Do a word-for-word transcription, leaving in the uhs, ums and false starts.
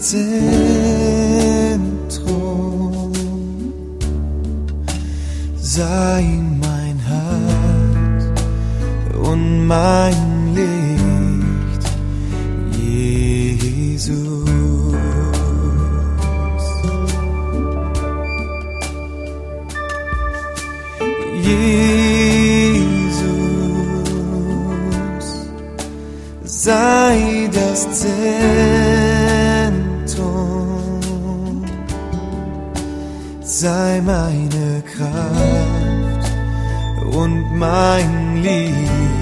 Zentrum. Sei mein Halt und mein Licht, Jesus. Jesus, sei das Zentrum, sei meine Kraft und mein Lied.